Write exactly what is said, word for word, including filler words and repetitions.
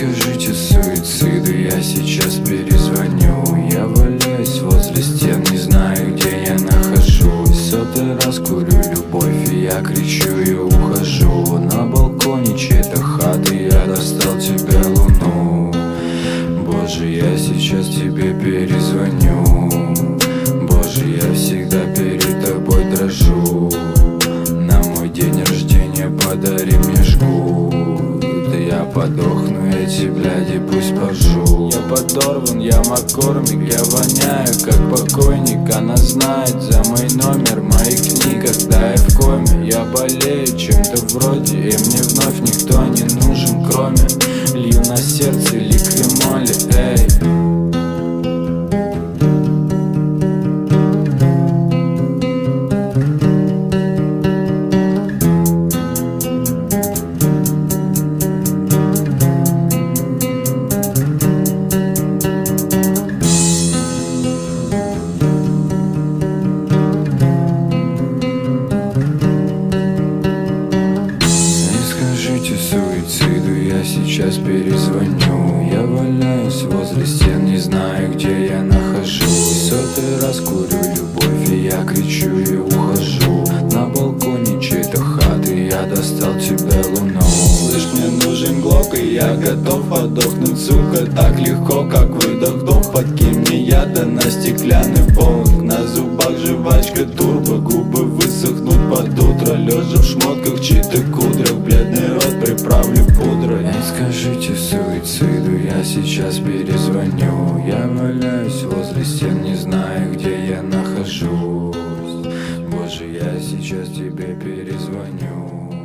скажите суициду, я сейчас перезвоню. Я валяюсь возле стен, не знаю, где я нахожусь. Сотый раз курю любовь, и я кричу и ухожу. На балконе чьей-то хаты я достал тебе луну. Боже, я сейчас тебе перезвоню. Боже, я всегда перед тобой дрожу. На мой день рождения подари мне жгут. Я подохну, эти бляди пусть поржут. Я подорван, я маккормик, я воняю как покойник. Она знает за мой номер моих книг, когда я в коме. Я болею чем-то вроде, и мне вновь никто не нужен, кроме лью на сердце ликвимоли, эй. Суициду, я сейчас перезвоню. Я валяюсь возле стен, не знаю, где я нахожусь. Сотый раз курю любовь, и я кричу и ухожу. На балконе чьей-то хаты я достал тебя луну. Слышь, мне нужен глок, и я готов подохнуть, сука. Так легко, как выдох-вдох. Подкинь мне яда на стеклянный полок. На зубах жвачка турбо, губы высохнут под утро. Лежа в шмотках, чьи-то кудрах, бледный рот приправлю пудрой. Не скажите суициду, я сейчас перезвоню. Я валяюсь возле стен, не знаю, где я нахожусь. Боже, я сейчас тебе перезвоню.